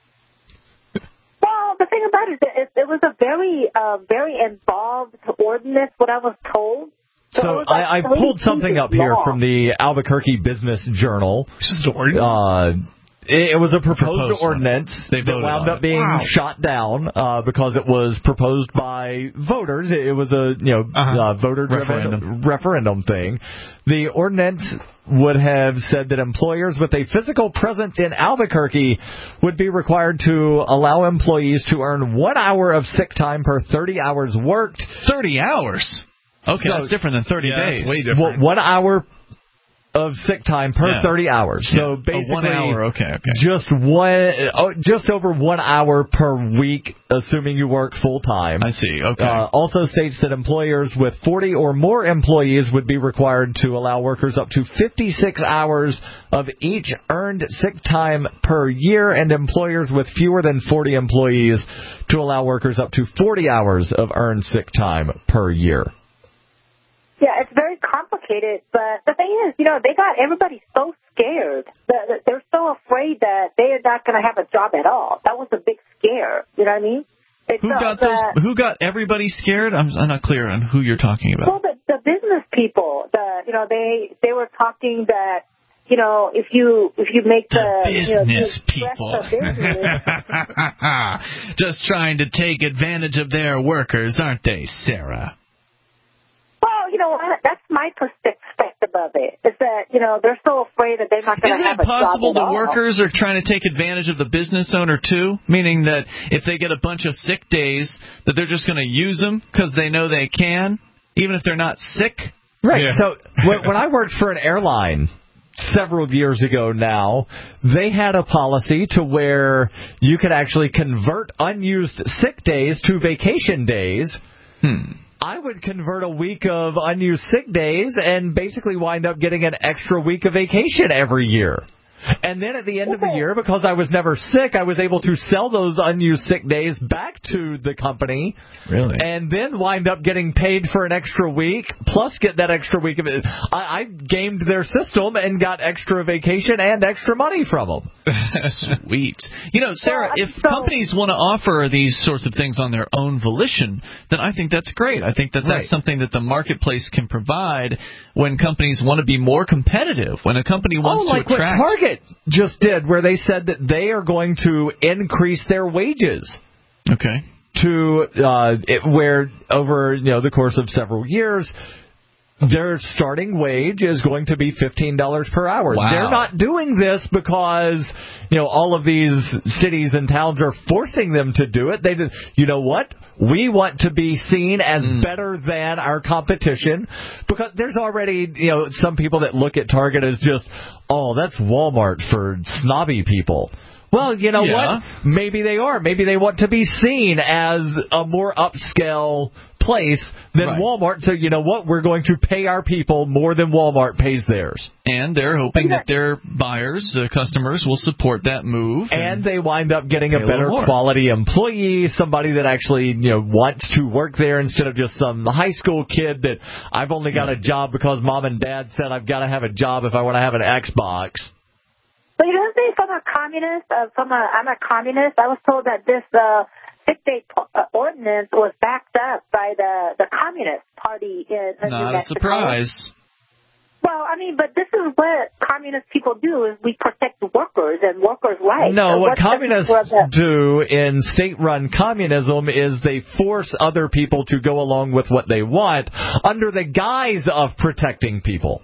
Well, the thing about it is, it, it was a very uh, very involved ordinance. What I was told. So, so like I, I pulled something up here from the Albuquerque Business Journal. Uh, it, it was a proposed, proposed ordinance they that wound up being wow. shot down uh, because it was proposed by voters. It, it was a you know uh-huh. uh, voter-driven referendum. referendum thing. The ordinance would have said that employers with a physical presence in Albuquerque would be required to allow employees to earn one hour of sick time per thirty hours worked. thirty hours? Okay, so, that's different than thirty yeah, days. That's way different. One hour of sick time per yeah. thirty hours. So yeah. basically, oh, one hour. Okay, okay. just one, oh, just over one hour per week, assuming you work full time. I see. Okay. Uh, also states that employers with forty or more employees would be required to allow workers up to fifty-six hours of each earned sick time per year, and employers with fewer than forty employees to allow workers up to forty hours of earned sick time per year. Yeah, it's very complicated, but the thing is, you know, they got everybody so scared. That they're so afraid that they are not going to have a job at all. That was a big scare. You know what I mean? They who got that, those? Who got everybody scared? I'm, I'm not clear on who you're talking about. Well, the, the business people. The you know they they were talking that. You know, if you if you make the, the business you know, people, business, just trying to take advantage of their workers, aren't they, Sarah? Well, you know, that's my perspective of it. Is that, you know, they're so afraid that they're not going to have a job. Isn't it possible the all. workers are trying to take advantage of the business owner, too? Meaning that if they get a bunch of sick days, that they're just going to use them because they know they can, even if they're not sick? Right. Yeah. So when, when I worked for an airline several years ago now, they had a policy to where you could actually convert unused sick days to vacation days. Hmm. I would convert a week of unused sick days and basically wind up getting an extra week of vacation every year. And then at the end of the year, because I was never sick, I was able to sell those unused sick days back to the company. Really? And then wind up getting paid for an extra week, plus get that extra week of it. I, I gamed their system and got extra vacation and extra money from them. Sweet. You know, Sarah, if companies want to offer these sorts of things on their own volition, then I think that's great. I think that that's right. something that the marketplace can provide when companies want to be more competitive, when a company wants oh, like to attract... What Target just did, where they said that they are going to increase their wages. Okay. To uh, it, where over you know the course of several years, their starting wage is going to be fifteen dollars per hour. Wow. They're not doing this because, you know, all of these cities and towns are forcing them to do it. They, you know what? We want to be seen as mm. better than our competition, because there's already, you know, some people that look at Target as just, oh, that's Walmart for snobby people. Well, you know yeah. what? Maybe they are. Maybe they want to be seen as a more upscale place than right. Walmart. So, you know what? We're going to pay our people more than Walmart pays theirs. And they're hoping that their buyers, uh, customers, will support that move. And, and they wind up getting a better a quality employee, somebody that actually, you know, wants to work there instead of just some high school kid that I've only got a job because mom and dad said I've got to have a job if I want to have an Xbox. But you don't think from a communist, uh, from a, I'm a communist, I was told that this uh, sick day uh, ordinance was backed up by the, the Communist Party in, in Not New a surprise. Well, I mean, but this is what communist people do, is we protect the workers and workers' rights. No, so what communists do in state-run communism is they force other people to go along with what they want under the guise of protecting people.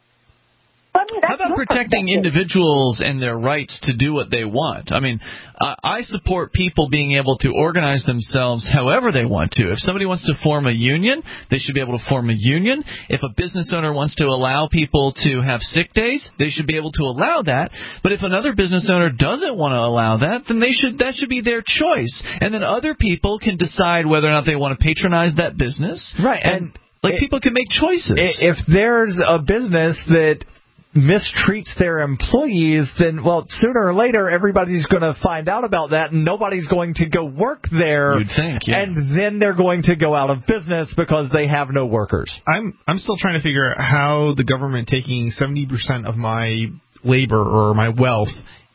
How about protecting individuals and their rights to do what they want? I mean, uh, I support people being able to organize themselves however they want to. If somebody wants to form a union, they should be able to form a union. If a business owner wants to allow people to have sick days, they should be able to allow that. But if another business owner doesn't want to allow that, then they should that should be their choice. And then other people can decide whether or not they want to patronize that business. Right. And, and like it, people can make choices. If there's a business that mistreats their employees, then, well, sooner or later everybody's going to find out about that, and nobody's going to go work there. You'd think, yeah. And then they're going to go out of business because they have no workers. I'm I'm still trying to figure out how the government taking seventy percent of my labor or my wealth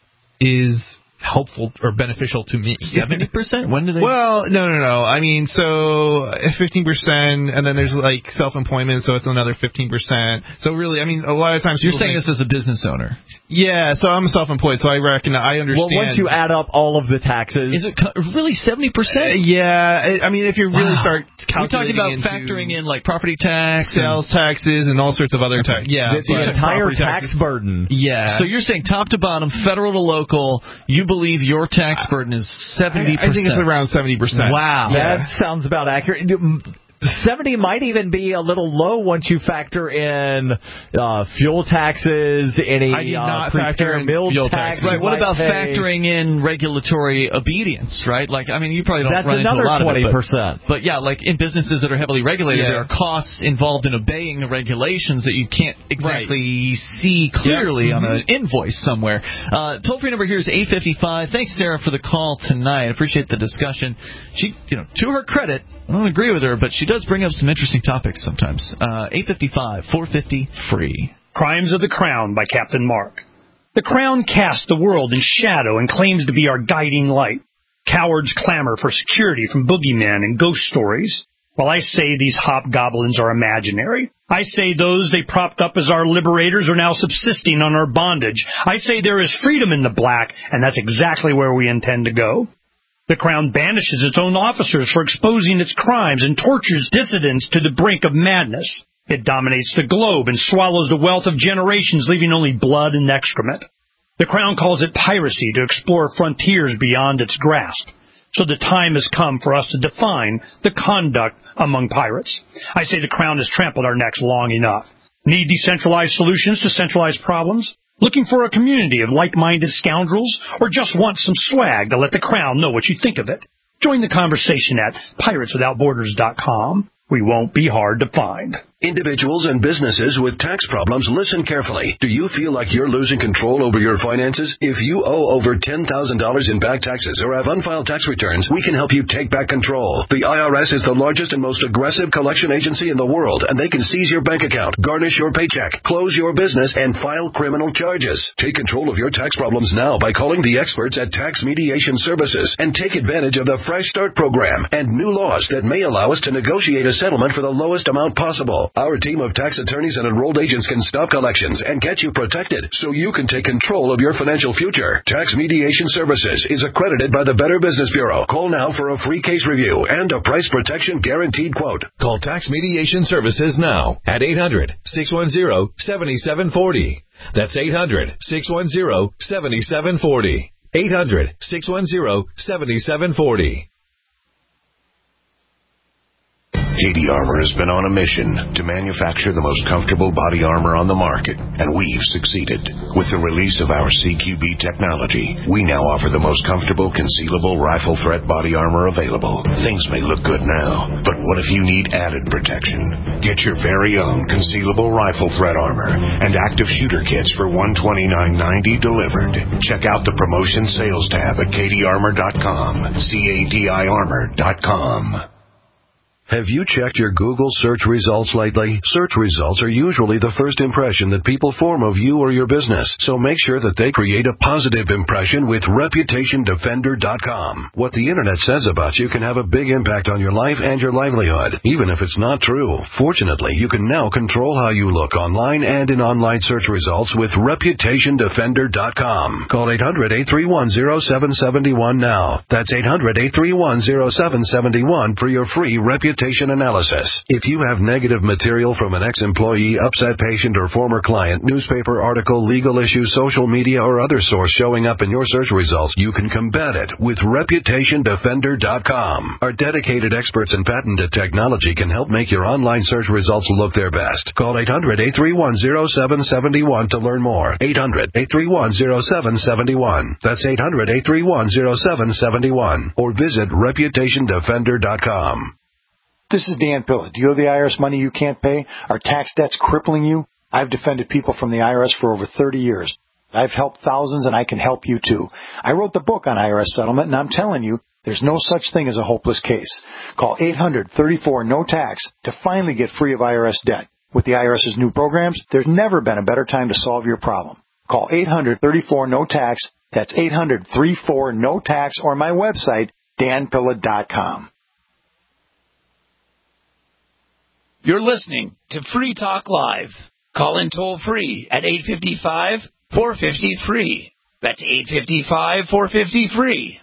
is helpful or beneficial to me. seventy percent? When do they? Well, no, no, no. I mean, so fifteen percent, and then there's like self-employment, so it's another fifteen percent. So really, I mean, a lot of times you're saying think, this as a business owner. Yeah, so I'm self-employed, so I reckon I understand. Well, once you add up all of the taxes, is it really seventy percent? Uh, yeah, I mean, if you really wow. start calculating, we're talking about into factoring in like property tax, sales and taxes, and all sorts of other taxes. Yeah, the, the entire tax taxes. burden. Yeah. So you're saying top to bottom, federal to local, you believe your tax burden is seventy percent. I, I think it's around seventy percent. Wow. That yeah. sounds about accurate. seventy might even be a little low once you factor in uh, fuel taxes, any I did not uh, factor in meal fuel tax. taxes. Right. What about pay. factoring in regulatory obedience, right? Like, I mean, you probably don't That's run into a lot twenty of it. percent. But, but yeah, like in businesses that are heavily regulated, yeah. there are costs involved in obeying the regulations that you can't exactly right. see clearly yep. mm-hmm. on an invoice somewhere. Uh, toll-free number here is eight five five. Thanks, Sarah, for the call tonight. I appreciate the discussion. She, you know, to her credit, I don't agree with her, but she does bring up some interesting topics sometimes. Uh, eight five five, four fifty, free. Crimes of the Crown by Captain Mark. The Crown casts the world in shadow and claims to be our guiding light. Cowards clamor for security from boogeymen and ghost stories. While I say these hobgoblins are imaginary, I say those they propped up as our liberators are now subsisting on our bondage. I say there is freedom in the black, and that's exactly where we intend to go. The Crown banishes its own officers for exposing its crimes and tortures dissidents to the brink of madness. It dominates the globe and swallows the wealth of generations, leaving only blood and excrement. The Crown calls it piracy to explore frontiers beyond its grasp. So the time has come for us to define the conduct among pirates. I say the Crown has trampled our necks long enough. Need decentralized solutions to centralized problems? Looking for a community of like-minded scoundrels, or just want some swag to let the Crown know what you think of it? Join the conversation at pirates without borders dot com. We won't be hard to find. Individuals and businesses with tax problems, listen carefully. Do you feel like you're losing control over your finances? If you owe over ten thousand dollars in back taxes or have unfiled tax returns, we can help you take back control. The I R S is the largest and most aggressive collection agency in the world, and they can seize your bank account, garnish your paycheck, close your business, and file criminal charges. Take control of your tax problems now by calling the experts at Tax Mediation Services and take advantage of the Fresh Start program and new laws that may allow us to negotiate a settlement for the lowest amount possible. Our team of tax attorneys and enrolled agents can stop collections and get you protected so you can take control of your financial future. Tax Mediation Services is accredited by the Better Business Bureau. Call now for a free case review and a price protection guaranteed quote. Call Tax Mediation Services now at eight hundred, six one zero, seven seven four zero. That's eight hundred, six one zero, seven seven four zero. eight hundred, six one zero, seven seven four zero. Cady Armor has been on a mission to manufacture the most comfortable body armor on the market, and we've succeeded. With the release of our C Q B technology, we now offer the most comfortable concealable rifle threat body armor available. Things may look good now, but what if you need added protection? Get your very own concealable rifle threat armor and active shooter kits for one hundred twenty-nine ninety delivered. Check out the promotion sales tab at Cady Armor dot com, C A D I armor dot com. Have you checked your Google search results lately? Search results are usually the first impression that people form of you or your business, so make sure that they create a positive impression with Reputation Defender dot com. What the Internet says about you can have a big impact on your life and your livelihood, even if it's not true. Fortunately, you can now control how you look online and in online search results with Reputation Defender dot com. Call eight hundred, eight three one, zero seven seven one now. That's eight hundred, eight three one, zero seven seven one for your free Reputation analysis. If you have negative material from an ex-employee, upset patient, or former client, newspaper article, legal issue, social media, or other source showing up in your search results, you can combat it with Reputation Defender dot com. Our dedicated experts in patented technology can help make your online search results look their best. Call eight hundred, eight three one, zero seven seven one to learn more. eight hundred, eight three one, zero seven seven one. That's eight hundred, eight three one, zero seven seven one. Or visit Reputation Defender dot com. This is Dan Pilla. Do you owe the I R S money you can't pay? Are tax debts crippling you? I've defended people from the I R S for over thirty years. I've helped thousands, and I can help you too. I wrote the book on I R S settlement, and I'm telling you, there's no such thing as a hopeless case. Call eight hundred, thirty-four, no tax to finally get free of I R S debt. With the IRS's new programs, there's never been a better time to solve your problem. Call eight hundred, thirty-four, no tax. That's eight hundred, thirty-four, no tax, or my website, Dan Pilla dot com. You're listening to Free Talk Live. Call in toll free at eight five five, four five zero, free. That's eight five five, four five zero, free.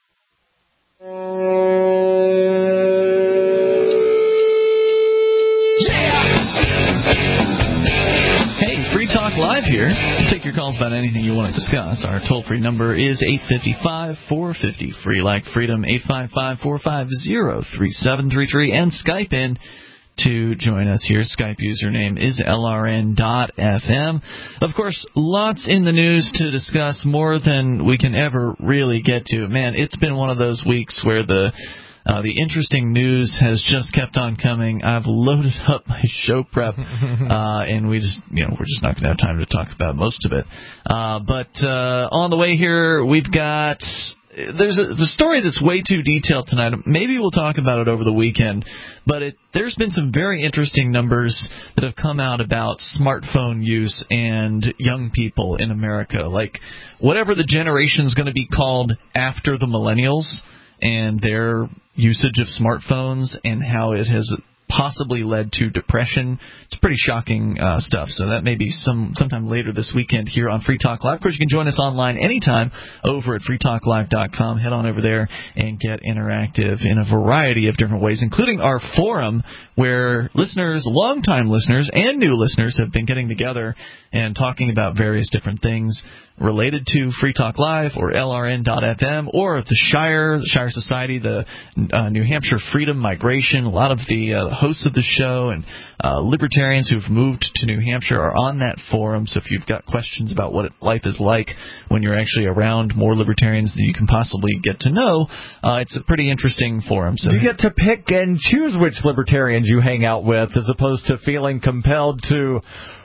Hey, Free Talk Live here. Take your calls about anything you want to discuss. Our toll-free number is eight five five, four five zero, free, like freedom, eight five five, four five zero, three seven three three, and Skype in to join us here. Skype username is L R N dot F M. Of course, lots in the news to discuss, more than we can ever really get to. Man, it's been one of those weeks where the uh, the interesting news has just kept on coming. I've loaded up my show prep, uh, and we just, you know, we're just not going to have time to talk about most of it. Uh, but uh, on the way here, we've got. There's a the story that's way too detailed tonight. Maybe we'll talk about it over the weekend. But it, there's been some very interesting numbers that have come out about smartphone use and young people in America. Like, whatever the generation's going to be called after the millennials and their usage of smartphones and how it has possibly led to depression. It's pretty shocking uh, stuff. So that may be some sometime later this weekend here on Free Talk Live. Of course, you can join us online anytime over at free talk live dot com. Head on over there and get interactive in a variety of different ways, including our forum where listeners, longtime listeners, and new listeners have been getting together and talking about various different things related to Free Talk Live or L R N dot F M or the Shire, the Shire Society, the uh, New Hampshire Freedom Migration. A lot of the uh, hosts of the show and uh, libertarians who've moved to New Hampshire are on that forum. So if you've got questions about what life is like when you're actually around more libertarians than you can possibly get to know, uh, it's a pretty interesting forum. So you get to pick and choose which libertarians you hang out with as opposed to feeling compelled to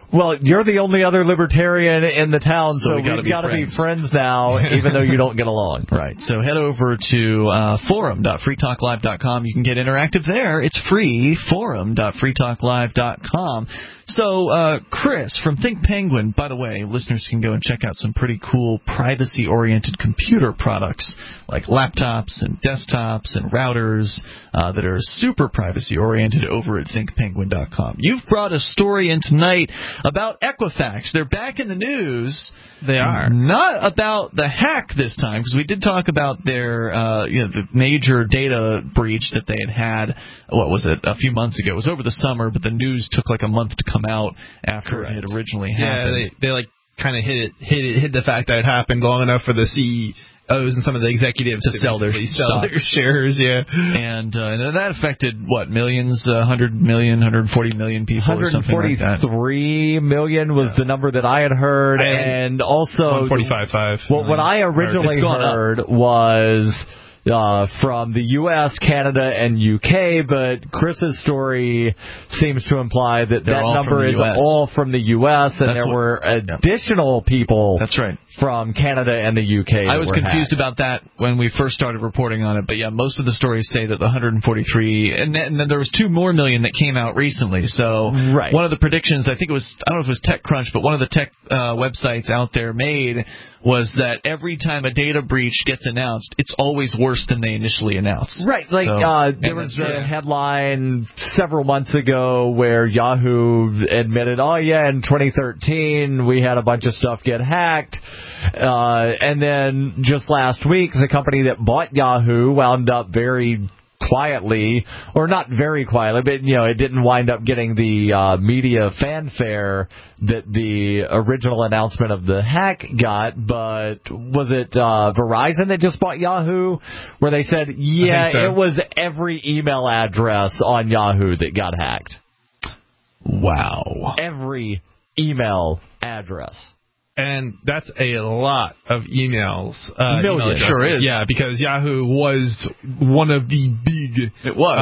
Well, you're the only other libertarian in the town, so, So we we've gotta got be to be friends. friends now, even though you don't get along. Right. So head over to uh, forum dot free talk live dot com. You can get interactive there. It's free. forum dot free talk live dot com. So, uh, Chris from Think Penguin, by the way, listeners can go and check out some pretty cool privacy-oriented computer products like laptops and desktops and routers uh, that are super privacy-oriented over at think penguin dot com. You've brought a story in tonight about Equifax. They're back in the news. They are. Not about the hack this time, because we did talk about their uh, you know, the major data breach that they had had, what was it, a few months ago. It was over the summer, but the news took like a month to come out after Correct. it had originally Yeah, happened. they, they like kind of hit it, hit it, hid the fact that it happened long enough for the C E Os and some of the executives to sell their sell stocks. their shares. Yeah, and, uh, and that affected what millions, uh, hundred million, hundred forty million people, or something like that. one hundred forty-three million was yeah. the number that I had heard, I had and also one forty-five point five. Well, what I originally heard up. was. Uh, from the U S, Canada, and U K, but Chris's story seems to imply that They're that all number is U S. all from the U S, and That's there what, were additional yeah. people That's right. from Canada and the U K. I was were confused hacked. about that when we first started reporting on it, but yeah, most of the stories say that the one hundred forty-three, and then, and then there was two more million that came out recently, so right. one of the predictions, I think it was, I don't know if it was TechCrunch, but one of the tech uh, websites out there made was that every time a data breach gets announced, it's always worse than they initially announced. Right, like so, uh, there was a headline several months ago where Yahoo admitted, oh yeah, in twenty thirteen we had a bunch of stuff get hacked, uh, and then just last week the company that bought Yahoo wound up very quietly, or not very quietly, but you know, it didn't wind up getting the uh, media fanfare that the original announcement of the hack got. But was it uh, Verizon that just bought Yahoo, where they said, yeah, so. it was every email address on Yahoo that got hacked? Wow. Every email address. And that's a lot of emails. Uh, email sure is. Yeah, because Yahoo was one of the big... It was.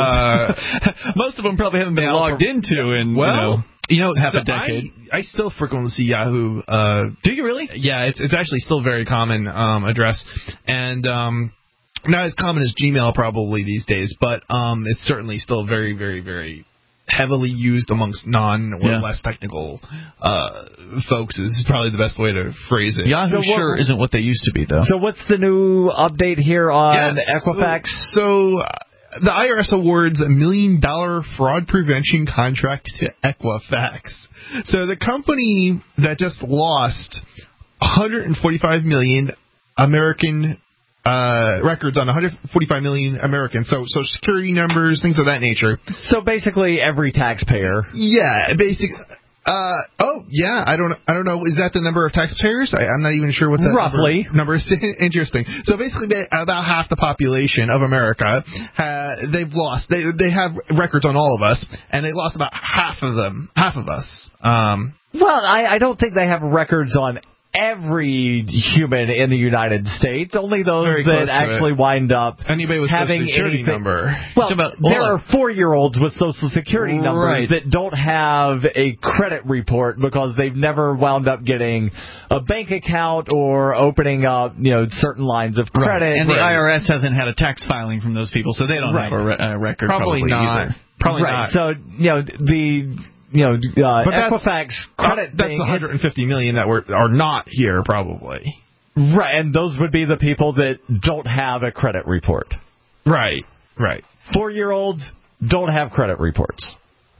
Uh, most of them probably haven't been logged into in, well, you know, you know half so a decade. I, I still frequently see Yahoo. Uh, Do you really? Yeah, it's it's actually still a very common um, address. And... Um, not as common as Gmail probably these days, but um, it's certainly still very, very, very... heavily used amongst non or yeah. less technical uh, folks is probably the best way to phrase it. Yahoo so sure what, isn't what they used to be, though. So what's the new update here on yes, Equifax? So, so uh, the I R S awards a million dollar fraud prevention contract to Equifax. So the company that just lost one hundred forty-five million American Uh, records on one hundred forty-five million Americans, so social security numbers, things of that nature. So basically, every taxpayer. Yeah, basically. Uh, oh, yeah. I don't. I don't know. Is that the number of taxpayers? I, I'm not even sure what that roughly number, number is. Interesting. So basically, about half the population of America, uh, they've lost. They they have records on all of us, and they lost about half of them. Half of us. Um. Well, I, I don't think they have records on every human in the United States, only those that actually it. wind up Anybody with having social security anything. number. Well, about, there on. are four-year-olds with social security numbers right. that don't have a credit report because they've never wound up getting a bank account or opening up, you know, certain lines of credit. Right. And right. the I R S hasn't had a tax filing from those people, so they don't right. have a, re- a record. Probably, probably not. Either. Probably right. not. So, you know, the... You know, uh, Equifax credit uh, that's thing, the one hundred fifty million that were are not here, probably. Right, and those would be the people that don't have a credit report. Right, right. Four-year-olds don't have credit reports.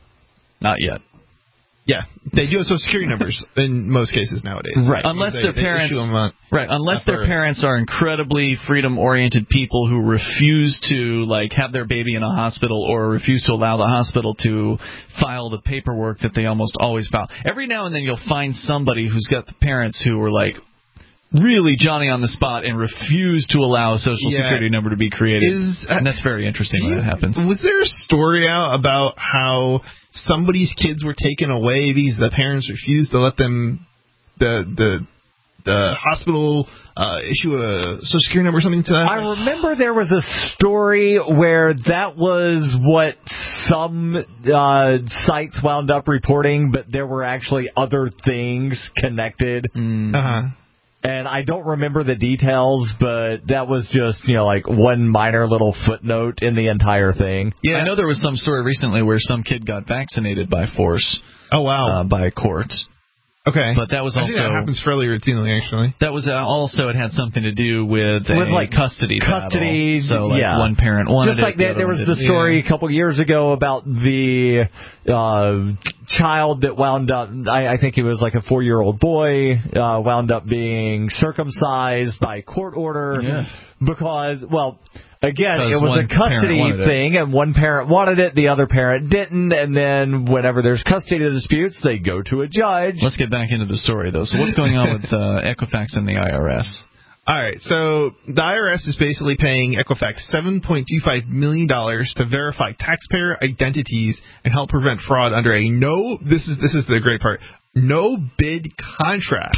Not yet. Yeah, they do have social security numbers in most cases nowadays. Right, unless they, their they parents. on, right, unless their parents are incredibly freedom-oriented people who refuse to like have their baby in a hospital or refuse to allow the hospital to file the paperwork that they almost always file. Every now and then you'll find somebody who's got the parents who are like really Johnny on the spot and refuse to allow a social yeah. security number to be created. Is, uh, and that's very interesting when you, that happens. Was there a story out about how somebody's kids were taken away because the parents refused to let them the the the hospital uh, issue a social security number or something to that? I remember there was a story where that was what some uh, sites wound up reporting, but there were actually other things connected. Mm. Uh-huh. And I don't remember the details, but that was just, you know, like one minor little footnote in the entire thing. Yeah, I know there was some story recently where some kid got vaccinated by force. Oh, wow. Uh, by a court. Okay. But that was I also... think that happens fairly routinely, actually. That was uh, also, it had something to do with, with a like custody custody, battle. So, like, yeah. one parent wanted Just like it, the that, there was other the story yeah. a couple years ago about the uh, child that wound up, I, I think it was like a four-year-old boy, uh, wound up being circumcised by court order yeah. because, well... Again, because it was a custody thing, and one parent wanted it, the other parent didn't, and then whenever there's custody disputes, they go to a judge. Let's get back into the story, though. So what's going on with uh, Equifax and the I R S? All right, so the I R S is basically paying Equifax seven point two five million dollars to verify taxpayer identities and help prevent fraud under a no, this is this is the great part, no bid contract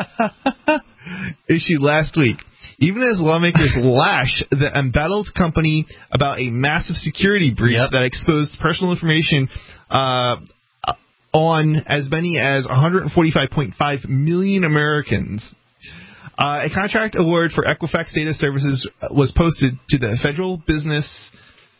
issued last week. Even as lawmakers lash the embattled company about a massive security breach yep. that exposed personal information uh, on as many as one hundred forty-five point five million Americans. Uh, a contract award for Equifax Data Services was posted to the Federal Business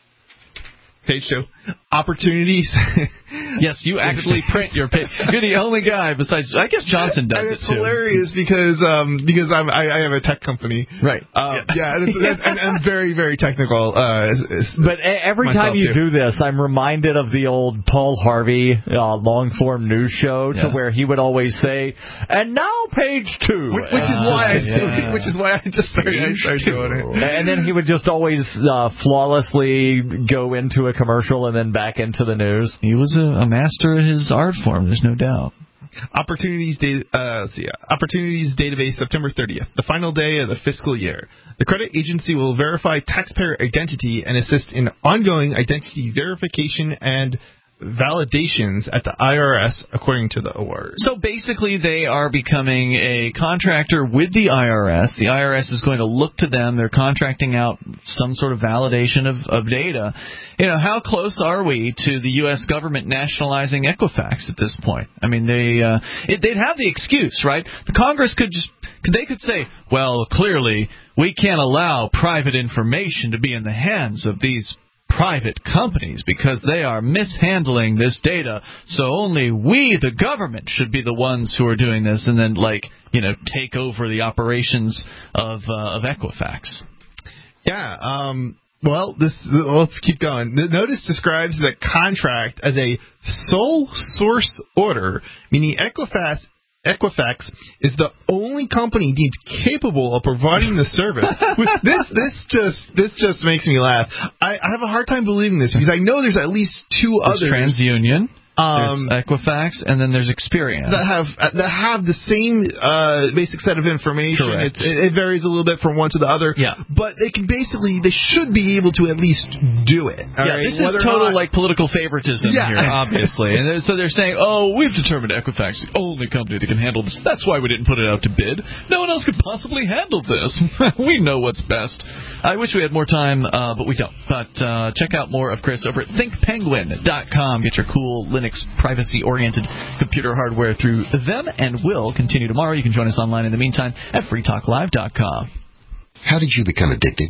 page two. Opportunities. Yes, you actually print your page. You're the only guy besides, I guess Johnson does and it it's too. It's hilarious because um, because I'm, I, I have a tech company. Right. Uh, yeah, yeah and, it's, it's, and I'm very, very technical. Uh, it's, it's but every time you too. do this, I'm reminded of the old Paul Harvey uh, long-form news show yeah. to where he would always say, and now page two. Which, which, uh, is, why I, yeah. which is why I just started, I started doing it. And then he would just always uh, flawlessly go into a commercial and then back into the news. He was a, a master at his art form, there's no doubt. Opportunities, da- uh, let's see, Opportunities Database, September thirtieth, the final day of the fiscal year. The credit agency will verify taxpayer identity and assist in ongoing identity verification and validations at the I R S, according to the award. So basically they are becoming a contractor with the I R S. The I R S is going to look to them. They're contracting out some sort of validation of, of data. You know, how close are we to the U S government nationalizing Equifax at this point? I mean, they uh, it, they'd have the excuse, right? The Congress could just, they could say, well, clearly we can't allow private information to be in the hands of these private companies because they are mishandling this data, so only we, the government, should be the ones who are doing this, and then, like, you know, take over the operations of uh, of Equifax. Yeah, um, well, this let's keep going. The notice describes the contract as a sole source order, meaning Equifax Equifax is the only company deemed capable of providing the service. this this just this just makes me laugh. I, I have a hard time believing this because I know there's at least two there's others. TransUnion. Um, there's Equifax, and then there's Experian that have that have the same uh, basic set of information. Correct. It's, it, it varies a little bit from one to the other. Yeah. But they can basically they should be able to at least do it. Yeah. Right? This Whether is total not, like political favoritism yeah. here, obviously. And so they're saying, oh, we've determined Equifax is the only company that can handle this. That's why we didn't put it out to bid. No one else could possibly handle this. We know what's best. I wish we had more time, uh, but we don't. But uh, check out more of Chris over at think penguin dot com. Get your cool Linux privacy-oriented computer hardware through them, and we'll continue tomorrow. You can join us online in the meantime at free talk live dot com. How did you become addicted?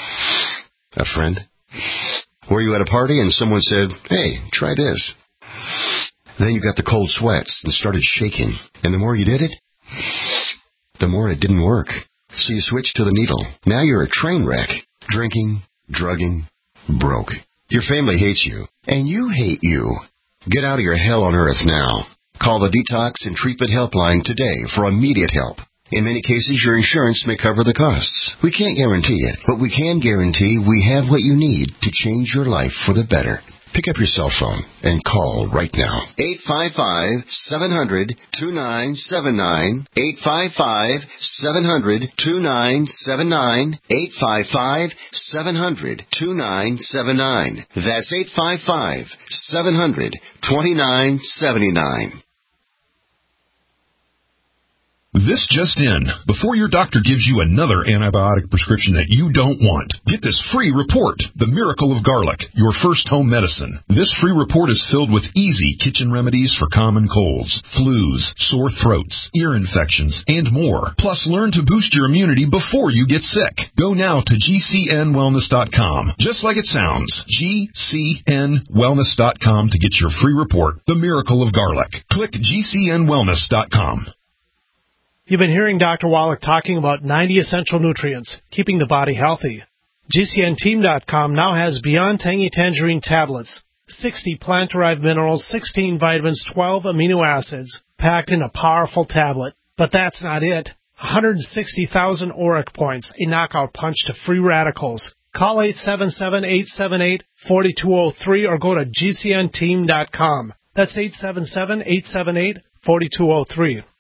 A friend? Were you at a party and someone said, hey, try this? Then you got the cold sweats and started shaking. And the more you did it, the more it didn't work. So you switched to the needle. Now you're a train wreck. Drinking, drugging, broke. Your family hates you, and you hate you. Get out of your hell on earth now. Call the Detox and Treatment Helpline today for immediate help. In many cases, your insurance may cover the costs. We can't guarantee it, but we can guarantee we have what you need to change your life for the better. Pick up your cell phone and call right now. eight five five, seven hundred, two nine seven nine. eight five five, seven hundred, two nine seven nine. eight five five, seven hundred, two nine seven nine. That's eight five five, seven hundred, two nine seven nine. This just in. Before your doctor gives you another antibiotic prescription that you don't want, get this free report, The Miracle of Garlic, your first home medicine. This free report is filled with easy kitchen remedies for common colds, flus, sore throats, ear infections, and more. Plus, learn to boost your immunity before you get sick. Go now to G C N wellness dot com. Just like it sounds, G C N wellness dot com to get your free report, The Miracle of Garlic. Click G C N wellness dot com. You've been hearing Doctor Wallach talking about ninety essential nutrients, keeping the body healthy. G C N team dot com now has Beyond Tangy Tangerine tablets, sixty plant-derived minerals, sixteen vitamins, twelve amino acids, packed in a powerful tablet. But that's not it. one hundred sixty thousand auric points, a knockout punch to free radicals. Call eight seven seven, eight seven eight, four two zero three or go to G C N team dot com. That's eight seven seven, eight seven eight, four two zero three.